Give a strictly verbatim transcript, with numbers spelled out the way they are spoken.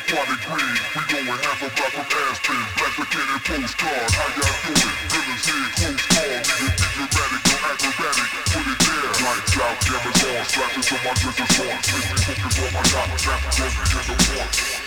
aquatic green. We going half a block from Aspen. Black bikini postcard. How y'all doing? Villains here, close call. Need to be dramatic or acrobatic. Put it there. Lights out, cameras on. Flashes on my business on. Make me focus on my yacht. Snap, throw me in the point.